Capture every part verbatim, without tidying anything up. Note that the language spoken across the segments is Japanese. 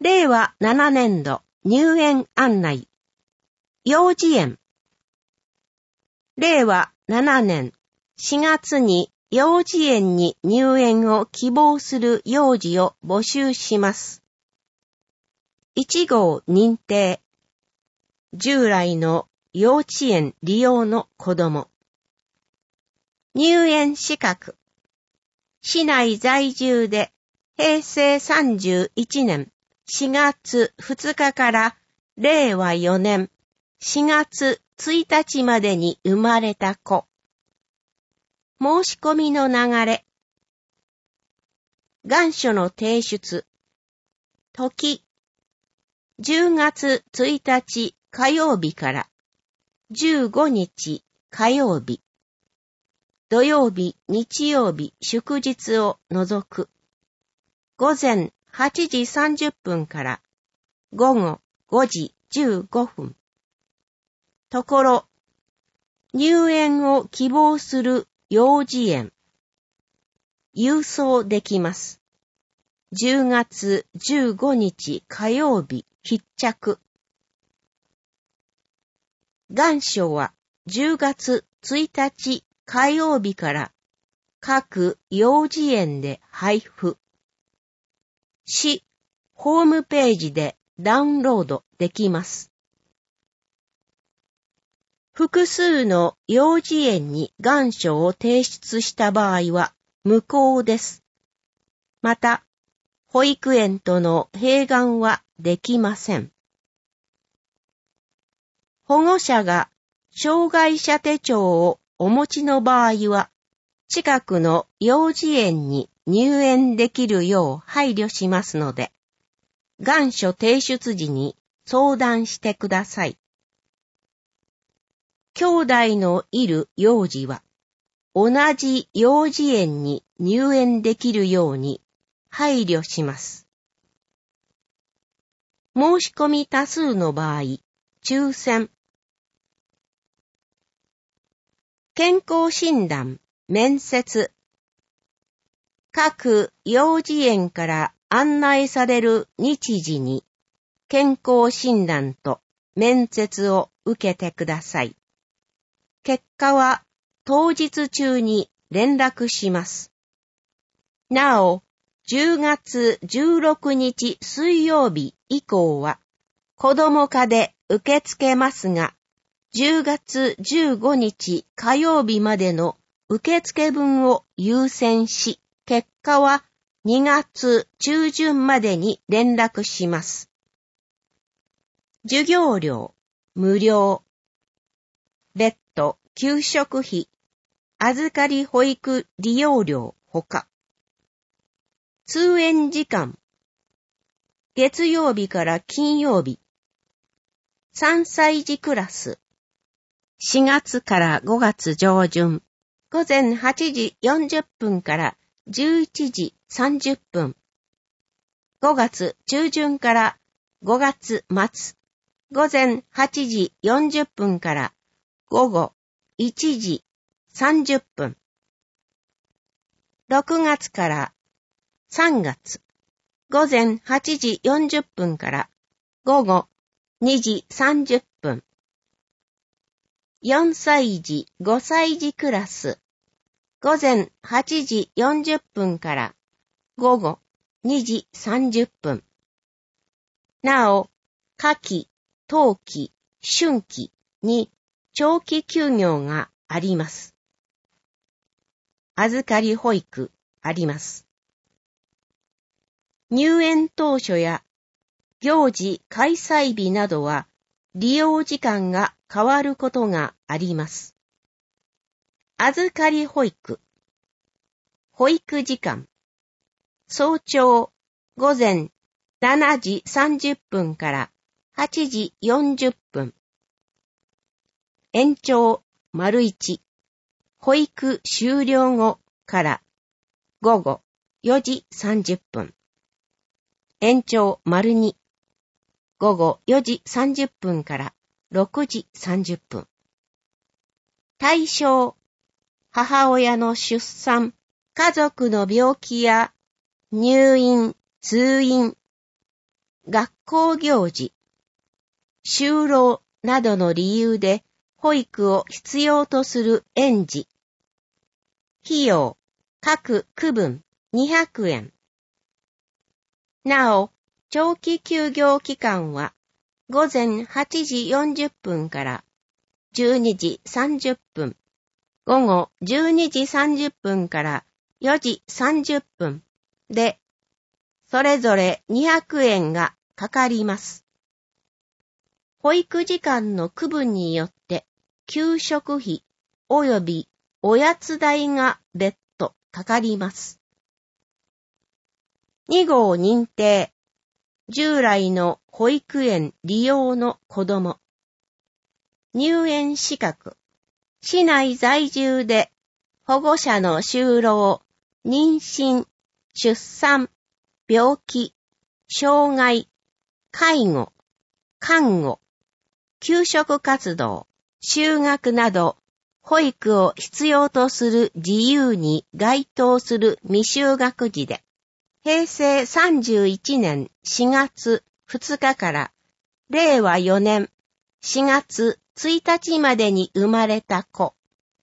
れいわななねんど入園案内。幼稚園。れいわななねんしがつに幼稚園に入園を希望する幼児を募集します。いちごう認定。従来の幼稚園利用の子供。入園資格。市内在住でへいせいさんじゅういちねんしがつふつかかられいわよねんしがつついたちまでに生まれた子。申し込みの流れ。願書の提出。時。じゅうがつついたち火曜日からじゅうごにち火曜日。土曜日、日曜日、祝日を除く。午前はちじさんじゅっぷんから午後ごじじゅうごふん。ところ、入園を希望する幼稚園。郵送できます。じゅうがつじゅうごにち火曜日必着。願書はじゅうがつついたち火曜日から各幼稚園で配布。市ホームページでダウンロードできます。複数の幼稚園に願書を提出した場合は無効です。また、保育園との併願はできません。保護者が障害者手帳をお持ちの場合は、近くの幼稚園に入園できるよう配慮しますので、願書提出時に相談してください。兄弟のいる幼児は、同じ幼稚園に入園できるように配慮します。申し込み多数の場合、抽選。健康診断、面接。各幼稚園から案内される日時に健康診断と面接を受けてください。結果は当日中に連絡します。なお、じゅうがつじゅうろくにち水曜日以降は子ども課で受け付けますが、じゅうがつじゅうごにち火曜日までの受付分を優先し、結果はにがつちゅうじゅんまでに連絡します。授業料、無料。別途、給食費、預かり保育利用料ほか。通園時間。月曜日から金曜日。さんさい児クラス。しがつからごがつ上旬。午前はちじよんじゅっぷんからじゅういちじさんじゅっぷん。ごがつ中旬からごがつ末。午前はちじよんじゅっぷんから午後いちじさんじゅっぷん。ろくがつからさんがつ。午前はちじよんじゅっぷんから午後にじさんじゅっぷん。よんさい児、ごさい児クラス。午前はちじよんじゅっぷんから午後にじさんじゅっぷん。なお、夏季、冬季、春季に長期休業があります。預かり保育あります。入園当初や行事開催日などは利用時間が変わることがあります。預かり保育。保育時間。早朝午前しちじさんじゅっぷんからはちじよんじゅっぷん。延長丸一。保育終了後から午後よじさんじゅっぷん。延長丸二。午後よじさんじゅっぷんからろくじさんじゅっぷん。対象。母親の出産、家族の病気や入院、通院、 学校行事、就労などの理由で保育を必要とする園児。費用、各区分にひゃくえん。なお、長期休業期間は午前はちじよんじゅっぷんからじゅうにじさんじゅっぷん、午後じゅうにじさんじゅっぷんからよじさんじゅっぷんで、それぞれにひゃくえんがかかります。保育時間の区分によって給食費及びおやつ代が別途かかります。に号認定、従来の保育園利用の子ども。入園資格、市内在住で保護者の就労、妊娠、出産、病気、障害、介護、看護、給食活動、就学など、保育を必要とする自由に該当する未就学児で、平成さんじゅういちねんしがつふつかかられいわよねんしがつついたちまでに生まれた子。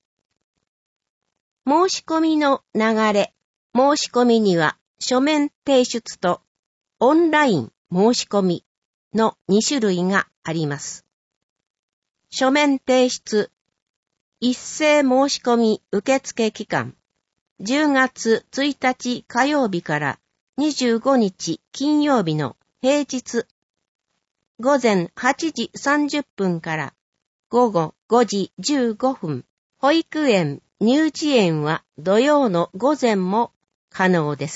申し込みの流れ、申し込みには書面提出とオンライン申し込みのに種類があります。書面提出、一斉申し込み受付期間、じゅうがつついたち火曜日からにじゅうごにち金曜日の平日、午前はちじさんじゅっぷんから午後ごじじゅうごふん、保育園、乳児園は土曜の午前も可能です。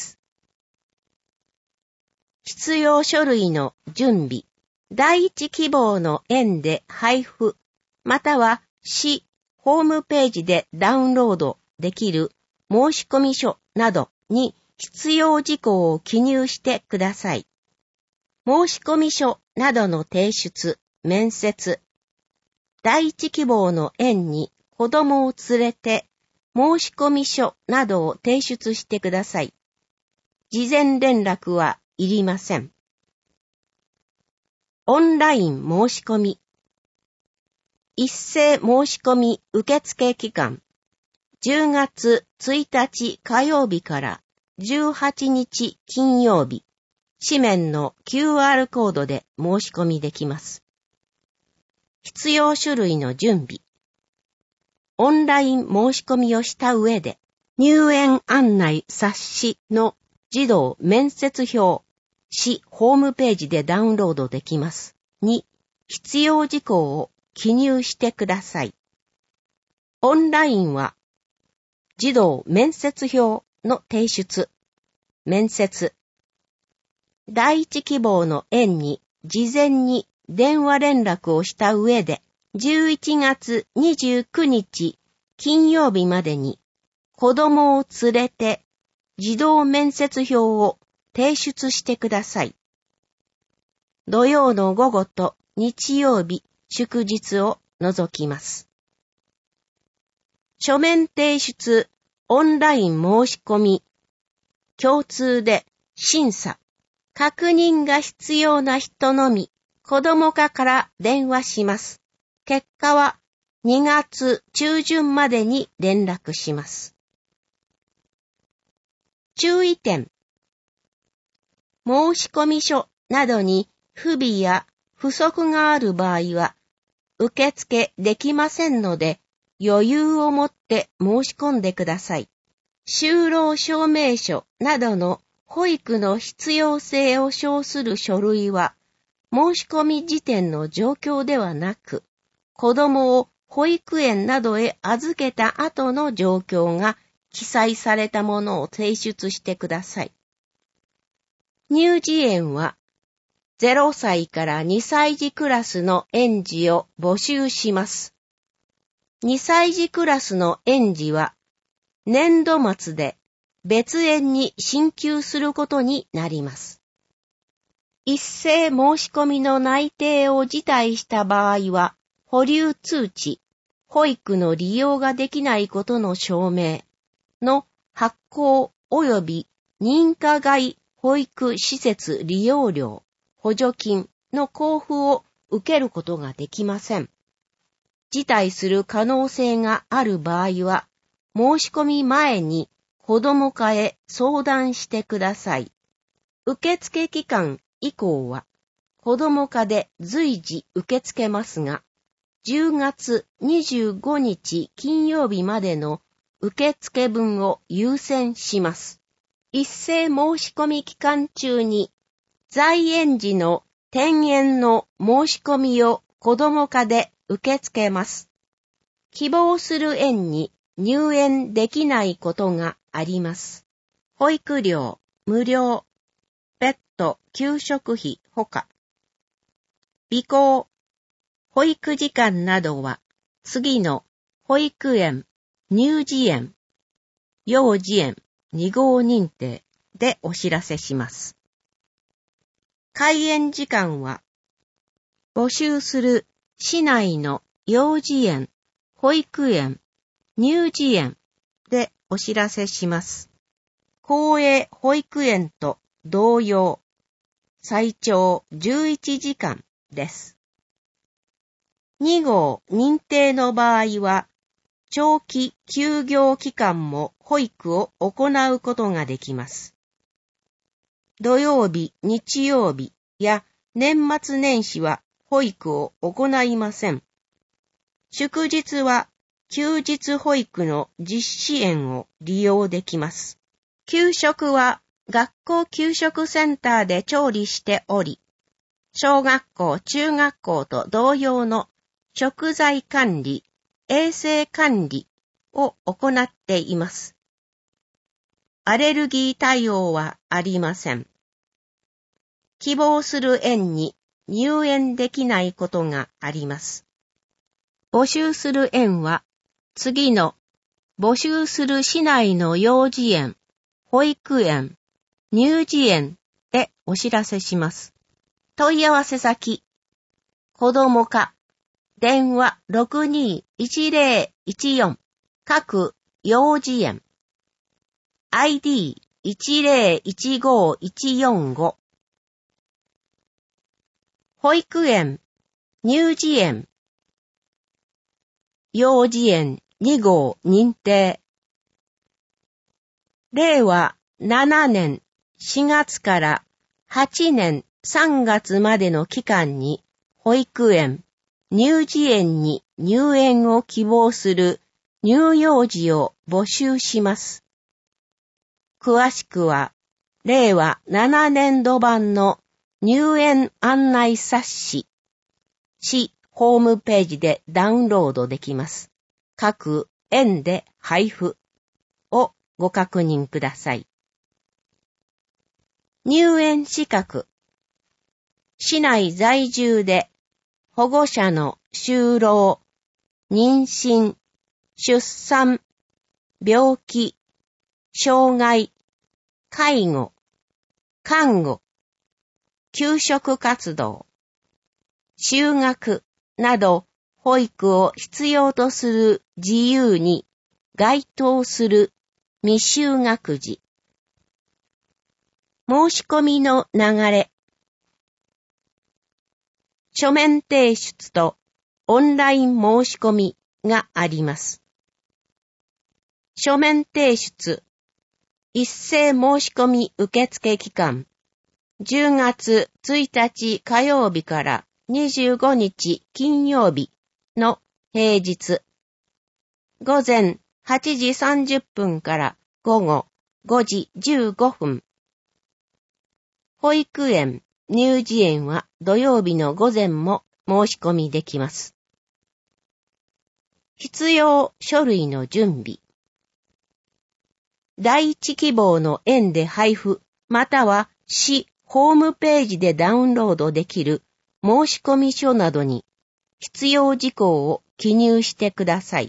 必要書類の準備、第一希望の園で配布、または市ホームページでダウンロードできる申込書などに必要事項を記入してください。申込書などの提出、面接、第一希望の園に子供を連れて申込書などを提出してください。事前連絡はいりません。オンライン申し込み。一斉申し込み受付期間、じゅうがつついたち火曜日からじゅうはちにち金曜日、紙面の キューアール コードで申し込みできます。必要書類の準備。オンライン申し込みをした上で、入園案内冊子の児童面接表、市ホームページでダウンロードできます。に、必要事項を記入してください。オンラインは、児童面接表の提出、面接。第一希望の園に事前に電話連絡をした上で、じゅういちがつにじゅうくにち金曜日までに子供を連れて児童面接表を提出してください。土曜の午後と日曜日、祝日を除きます。書面提出、オンライン申し込み、共通で審査、確認が必要な人のみ、子供課から電話します。結果はにがつちゅうじゅんまでに連絡します。注意点。申込書などに不備や不足がある場合は、受付できませんので、余裕を持って申し込んでください。就労証明書などの保育の必要性を証する書類は、申し込み時点の状況ではなく、子供を保育園などへ預けた後の状況が記載されたものを提出してください。乳児園はゼロさいからにさい児クラスの園児を募集します。にさい児クラスの園児は年度末で別園に進級することになります。一斉申し込みの内定を辞退した場合は、保留通知、保育の利用ができないことの証明の発行及び認可外保育施設利用料、 補助金の交付を受けることができません。辞退する可能性がある場合は、申し込み前に子ども課へ相談してください。受付期間以降は、子ども課で随時受け付けますが、じゅうがつにじゅうごにち金曜日までの受付分を優先します。一斉申し込み期間中に、在園時の転園の申し込みを子ども課で受け付けます。希望する園に入園できないことがあります。保育料、無料、別途給食費ほか。備考、保育時間などは次の保育園、乳児園、幼児園に号認定でお知らせします。開園時間は募集する市内の幼児園、保育園、乳児園でお知らせします。公営保育園と同様、最長じゅういちじかんです。に号認定の場合は、長期休業期間も保育を行うことができます。土曜日、日曜日や年末年始は保育を行いません。祝日は休日保育の実施園を利用できます。給食は学校給食センターで調理しており、小学校、中学校と同様の食材管理、衛生管理を行っています。アレルギー対応はありません。希望する園に入園できないことがあります。募集する園は次の募集する市内の幼児園、保育園、乳児園でお知らせします。問い合わせ先、子ども課、電話 ろくにーいちぜろいちよん 各幼児園、アイディーいちぜろいちごいちよんご、保育園、乳児園、幼児園に号認定。れいわななねんしがつからはちねんさんがつまでの期間に保育園、乳児園に入園を希望する乳幼児を募集します。詳しくは、れいわななねんど版の入園案内冊子、市ホームページでダウンロードできます。各園で配布をご確認ください。入園資格。市内在住で保護者の就労、妊娠、出産、病気、障害、介護、看護、給食活動、就学など保育を必要とする自由に該当する未就学児。申し込みの流れ。書面提出とオンライン申し込みがあります。書面提出。一斉申し込み受付期間。じゅうがつついたち火曜日からにじゅうごにち金曜日の平日。午前はちじさんじゅっぷんから午後ごじじゅうごふん。保育園、乳児園は土曜日の午前も申し込みできます。必要書類の準備。第一希望の園で配布、または市ホームページでダウンロードできる申込書などに必要事項を記入してください。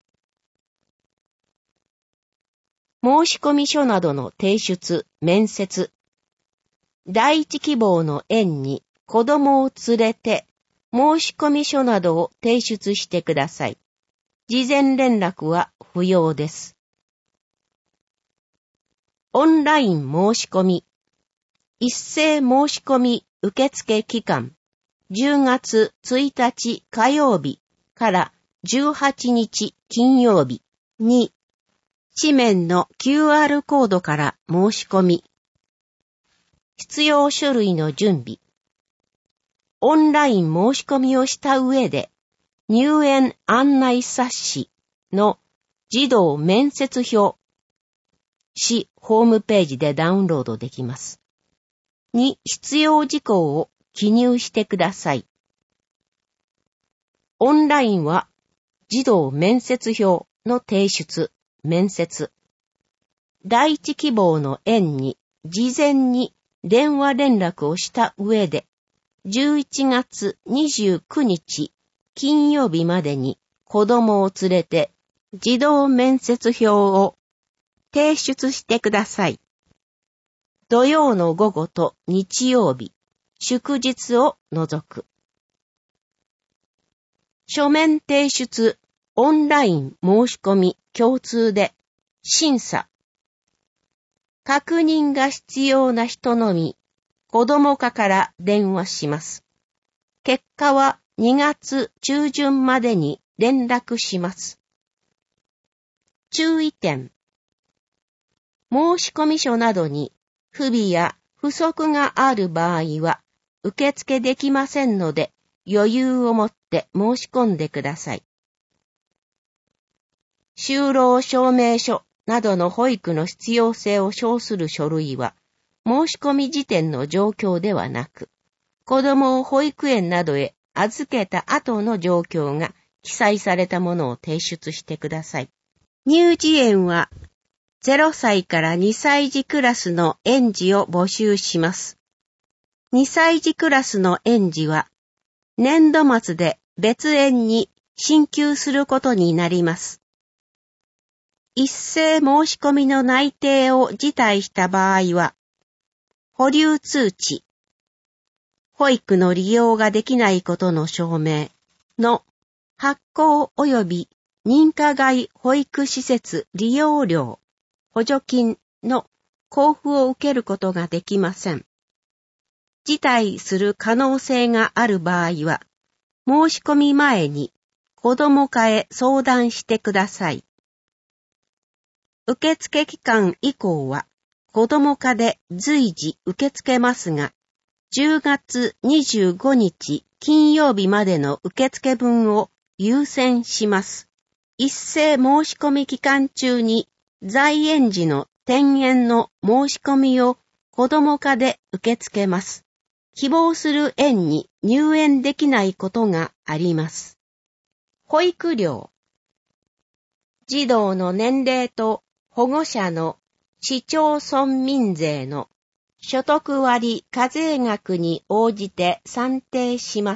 申込書などの提出、面接。第一希望の園に子供を連れて申込書などを提出してください。事前連絡は不要です。オンライン申し込み。 一斉申し込み受付期間、じゅうがつついたち火曜日からじゅうはちにち金曜日に、紙面の キューアール コードから申し込み、必要書類の準備、オンライン申し込みをした上で、入園案内冊子の児童面接表、市ホームページでダウンロードできます。に必要事項を記入してください。オンラインは児童面接表の提出、面接。第一希望の園に事前に電話連絡をした上で、じゅういちがつにじゅうくにち金曜日までに子供を連れて児童面接表を提出してください。土曜の午後と日曜日、祝日を除く。書面提出、オンライン申し込み共通で審査。確認が必要な人のみ、子ども課から電話します。結果はにがつちゅうじゅんまでに連絡します。注意点。申込書などに不備や不足がある場合は受付できませんので余裕を持って申し込んでください。就労証明書などの保育の必要性を証する書類は申し込み時点の状況ではなく、子供を保育園などへ預けた後の状況が記載されたものを提出してください。乳児園はゼロさいからにさい児クラスの園児を募集します。にさい児クラスの園児は年度末で別園に進級することになります。一斉申し込みの内定を辞退した場合は、保留通知、保育の利用ができないことの証明の発行及び認可外保育施設利用料、補助金の交付を受けることができません。辞退する可能性がある場合は、申し込み前に子ども課へ相談してください。受付期間以降は子ども課で随時受け付けますが、じゅうがつにじゅうごにち金曜日までの受付分を優先します。一斉申し込み期間中に在園児の転園の申し込みを子ども課で受け付けます。希望する園に入園できないことがあります。保育料。児童の年齢と保護者の市町村民税の所得割課税額に応じて算定します。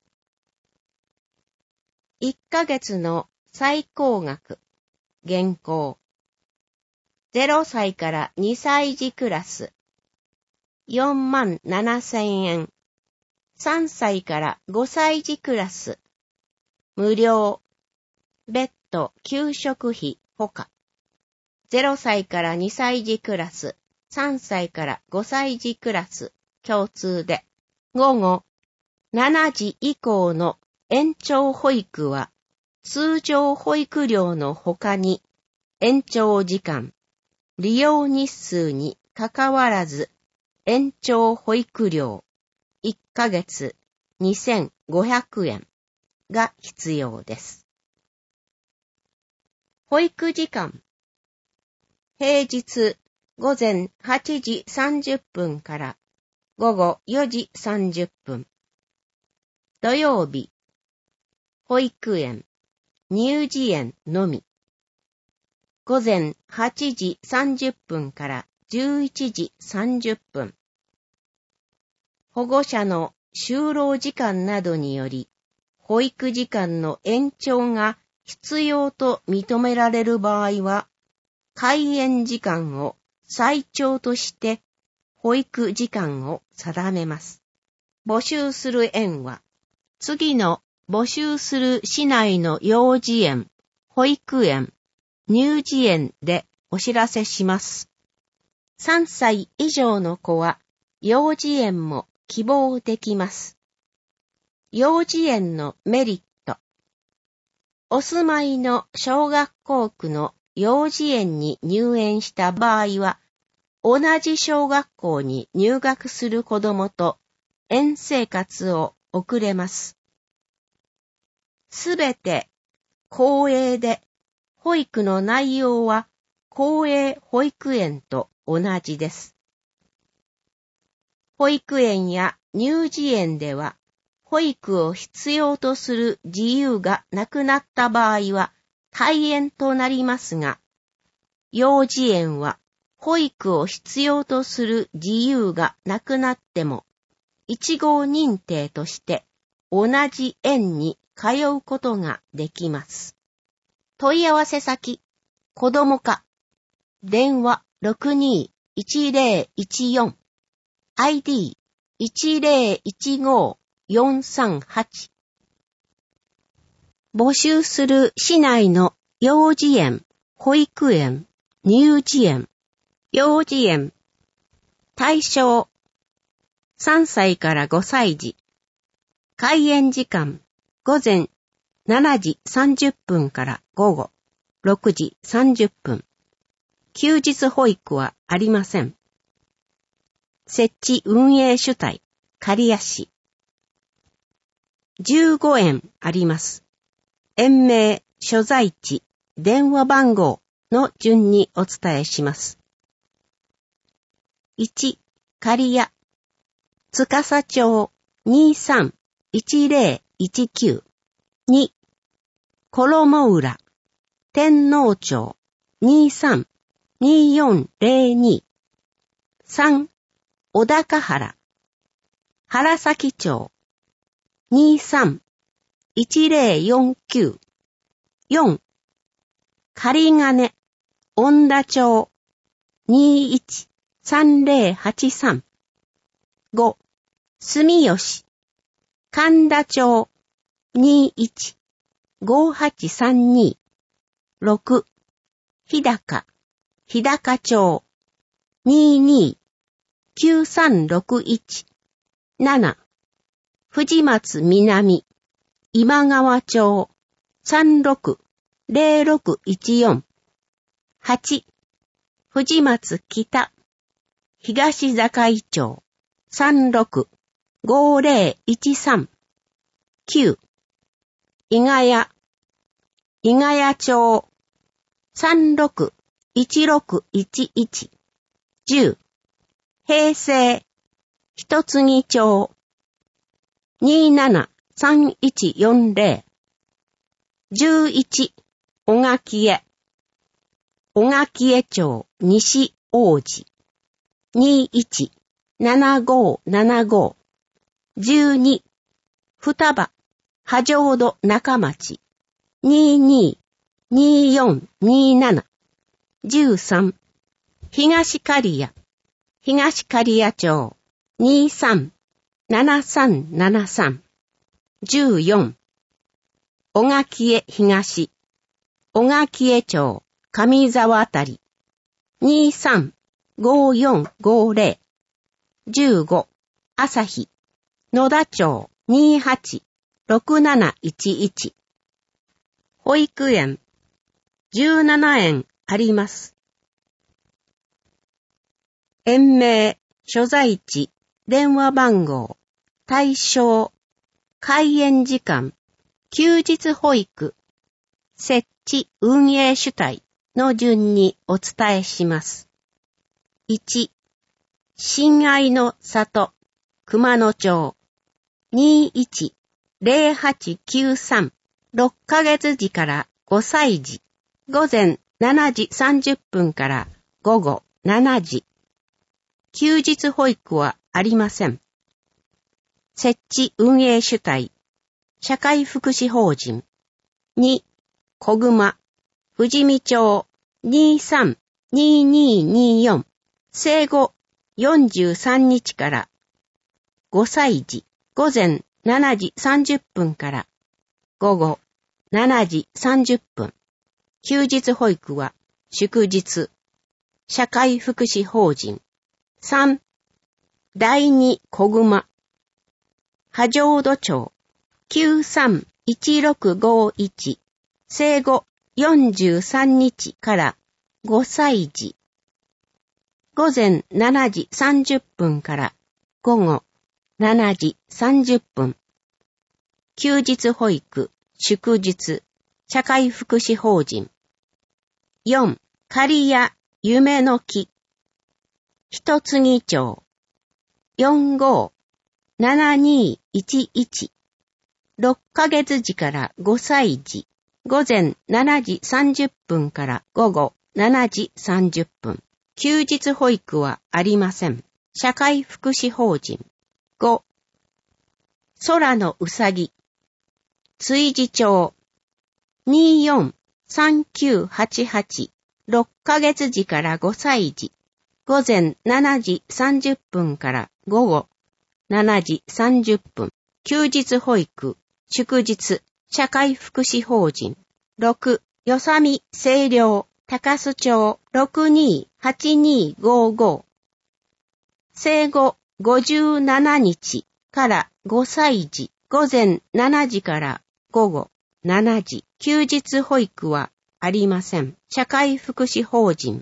いっかげつの最高額、現行。ゼロさいからにさい児クラス、よんまんななせんえん。さんさいからごさい児クラス、無料。別途給食費ほか。ゼロさいからにさい児クラス、さんさいからごさい児クラス、共通で、午後しちじ以降の延長保育は、通常保育料の他に、延長時間、利用日数にかかわらず、延長保育料、いっかげつにせんごひゃくえんが必要です。保育時間。平日午前はちじさんじゅっぷんから午後よじさんじゅっぷん。土曜日、保育園、乳児園のみ。午前はちじさんじゅっぷんからじゅういちじさんじゅっぷん。保護者の就労時間などにより、保育時間の延長が必要と認められる場合は、開園時間を最長として保育時間を定めます。募集する園は、次の募集する市内の幼児園、保育園、乳児園でお知らせします。さんさい以上の子は幼稚園も希望できます。幼稚園のメリット。お住まいの小学校区の幼稚園に入園した場合は、同じ小学校に入学する子供と園生活を送れます。すべて公営で、保育の内容は公営保育園と同じです。保育園や乳児園では、保育を必要とする自由がなくなった場合は退園となりますが、幼稚園は保育を必要とする自由がなくなっても、一号認定として同じ園に通うことができます。問い合わせ先、子ども課、電話 ろくにーいちぜろいちよん、アイディーいちぜろいちごよんさんはち。募集する市内の幼稚園、保育園、乳児園、幼稚園、対象、さんさいからごさい児。開園時間、午前しちじさんじゅっぷんから午後ろくじさんじゅっぷん。休日保育はありません。設置運営主体、刈谷市。じゅうご園あります。園名、所在地、電話番号の順にお伝えします。いち、刈谷、司町にさんいちぜろいちきゅう。に、衣浦、天皇町にさんによんぜろに。さん、小高原、原崎町にさんいちぜろよんきゅう。よん、仮金、恩田町にいちさんぜろはちさん。ご、住吉、神田町にいちごはちさんに。ろく、日高、日高町ににきゅうさんろくいち。なな、藤松南、今川町さんろくぜろろくいちよん。はち、藤松北、東坂井町さんろくごぜろいちさん。きゅう、伊賀谷、伊賀谷町さんろくいちろくいちいち。じゅう、平成、一杉町にななさんいちよんぜろ。じゅういち、小垣江、小垣江町西王子にいちななごななご。じゅうに、双葉、波状土中町ににによんになな。じゅうさん、東刈谷、東刈谷町にさんななさんななさん。じゅうよん、小垣江東、小垣江町上沢あたりにさんごよんごぜろ。じゅうご、朝日、野田町にはちろくなないちいち。保育園、じゅうなな園あります。園名、所在地、電話番号、対象、開園時間、休日保育、設置運営主体の順にお伝えします。いち、親愛の里、熊野町にいちぜろはちきゅうさん。ろっかげつ児からごさい児、午前しちじさんじゅっぷんから午後しちじ。休日保育はありません。設置運営主体、社会福祉法人。に、小熊、富士見町にさんににによん。生後よんじゅうさんにちからごさい児、午前しちじさんじゅっぷんから午後しちじさんじゅっぷん。休日保育は祝日。社会福祉法人。さん、 第二小熊、波状土町、きゅうさんいちろくごいち、生後よんじゅうさんにちからごさいじ。午前しちじさんじゅっぷんから午後しちじさんじゅっぷん。休日保育、祝日、社会福祉法人。よん、仮屋、夢の木。一杉町。よんごななにいちいち。ろっかげつじからごさいじ。午前しちじさんじゅっぷんから午後しちじさんじゅっぷん。休日保育はありません。社会福祉法人。ご、空のうさぎ。築地町。によんさんきゅうはちはち。ろっかげつじからごさいじ。午前しちじさんじゅっぷんから午後しちじさんじゅっぷん。休日保育、祝日、社会福祉法人。ろく、よさみ清涼、高須町ろくにーはちにーごーごー。生後ごじゅうななにちからごさいじ。午前しちじから午後しちじ。休日保育はありません。社会福祉法人。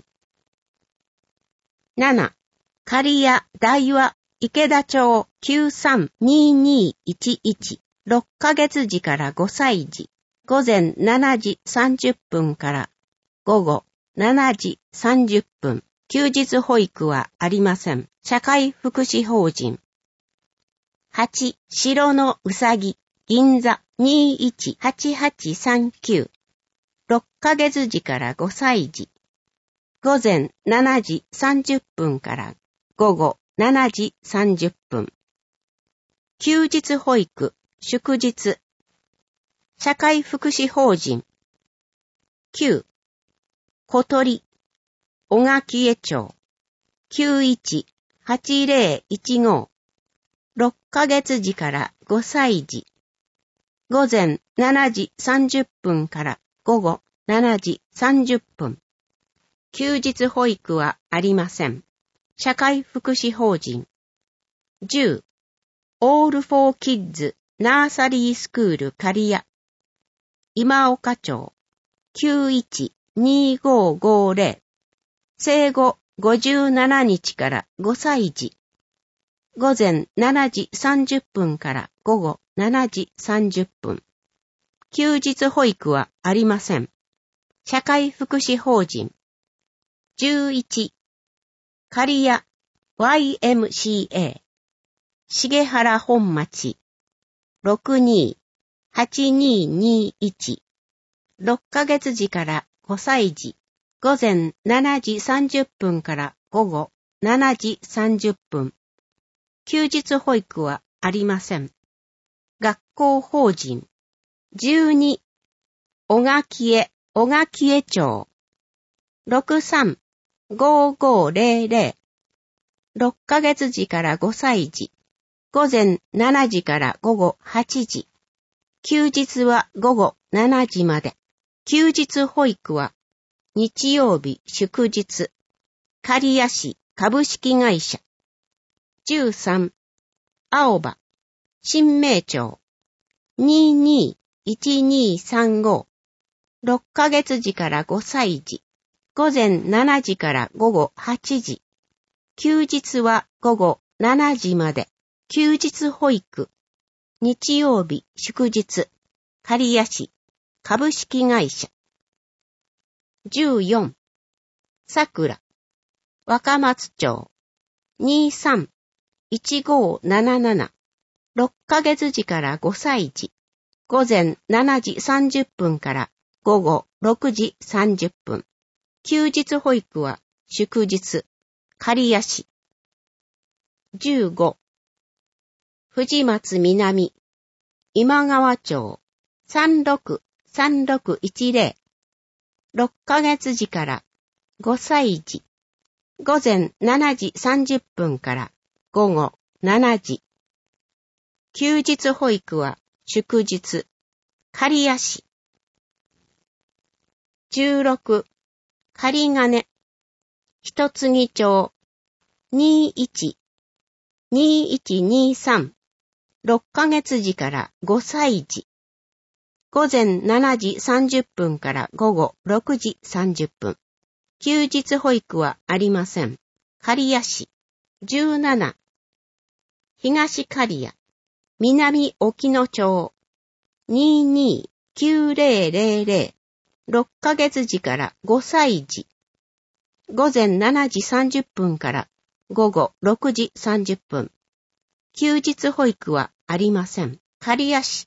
なな、刈谷大和池田町きゅうさんにーにーいちいち。ろっかげつじからごさいじ。午前しちじさんじゅっぷんから午後しちじさんじゅっぷん。休日保育はありません。社会福祉法人。はち、白のうさぎ、銀座にーいちはちはちさんきゅう。ろっかげつじからごさいじ。午前しちじさんじゅっぷんから午後しちじさんじゅっぷん。休日保育、祝日。社会福祉法人。きゅう、小鳥、小垣江町。きゅういちはちぜろいちご。ろっかげつじからごさいじ。午前しちじさんじゅっぷんから午後しちじさんじゅっぷん。休日保育はありません。社会福祉法人。じゅう、オールフォーキッズナーサリースクール刈谷。今岡町。きゅういちにーごーごーぜろ。生後ごじゅうななにちからごさいじ。午前しちじさんじゅっぷんから午後しちじさんじゅっぷん。休日保育はありません。社会福祉法人。じゅういち、刈谷 ワイエムシーエー。重原本町。ろくにーはちにーにーいち。ろっかげつじからごさいじ。午前しちじさんじゅっぷんから午後しちじさんじゅっぷん。休日保育はありません。学校法人。じゅうに、小垣江、小垣江町。ろくさんごーごーぜろぜろ。ろっかげつじからごさいじ。午前しちじから午後はちじ。休日は午後しちじまで。休日保育は日曜日祝日。刈谷市株式会社。じゅうさん、青葉、新名町。にーにーいちにーさんご。ろっかげつじからごさいじ。午前しちじから午後はちじ。休日は午後しちじまで。休日保育。日曜日祝日。刈谷市株式会社。じゅうよん、桜、若松町。にーさんいちごーなななな。ろっかげつじからごさいじ。午前しちじさんじゅっぷんから午後ろくじさんじゅっぷん。休日保育は祝日。刈谷市。じゅうご、藤松南、今川町。さんろくさんろくいちぜろ。ろっかげつじからごさいじ。午前しちじさんじゅっぷんから午後しちじ。休日保育は祝日。刈谷市。じゅうろく、刈金、一杉町。にーいちにいちにさん、ろっかげつじからごさいじ。午前しちじさんじゅっぷんから午後ろくじさんじゅっぷん。休日保育はありません。刈谷市。じゅうなな。東刈谷。南沖野町。にーにーきゅうぜろぜろぜろ。ろっかげつじからごさいじ。午前しちじさんじゅっぷんから午後ろくじさんじゅっぷん。休日保育はありません。刈谷市。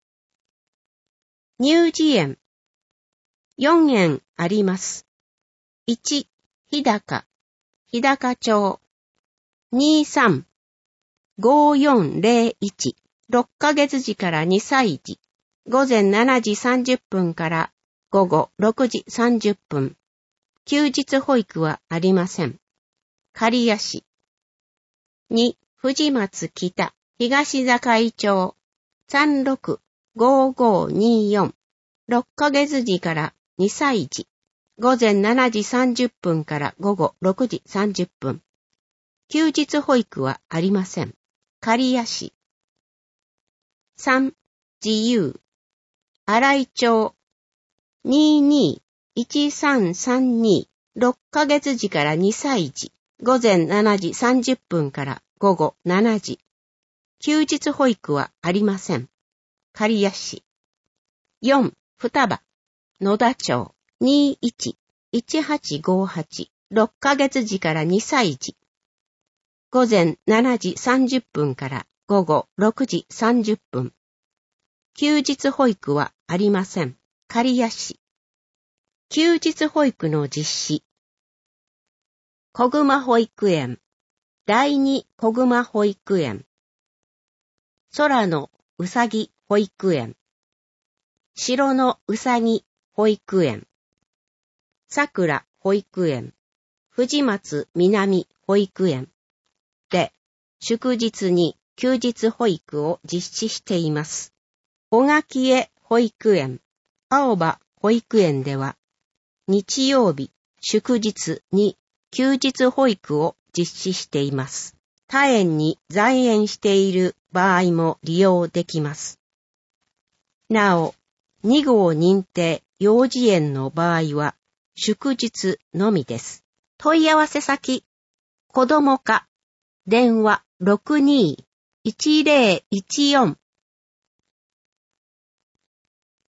乳児園。よんえんあります。いち、日高、日高町。にさん、ごよんぜろいち、ろっかげつじからにさいじ。午前しちじさんじゅっぷんから午後ろくじさんじゅっぷん。休日保育はありません。刈谷市。に、藤松北、東境町。さんろくごごによん。ろっかげつじからにさいじ。午前しちじさんじゅっぷんから午後ろくじさんじゅっぷん。休日保育はありません。刈谷市。さん、自由。新井町。にーにーいちさんさんに。ろっかげつじからにさいじ。午前しちじさんじゅっぷんから午後しちじ。休日保育はありません。刈谷市。よん、双葉。野田町。にいちいちはちごはち。ろっかげつじからにさいじ。午前しちじさんじゅっぷんから午後ろくじさんじゅっぷん。休日保育はありません。刈谷市。休日保育の実施。小熊保育園。第二小熊保育園。空のうさぎ保育園。城のうさぎ保育園。桜保育園。藤松南保育園。で、祝日に休日保育を実施しています。小垣江保育園、青葉保育園では、日曜日、祝日に休日保育を実施しています。他園に在園している場合も利用できます。なお、に号認定幼児園の場合は、祝日のみです。問い合わせ先、子ども課、電話 ろくにーいちぜろいちよん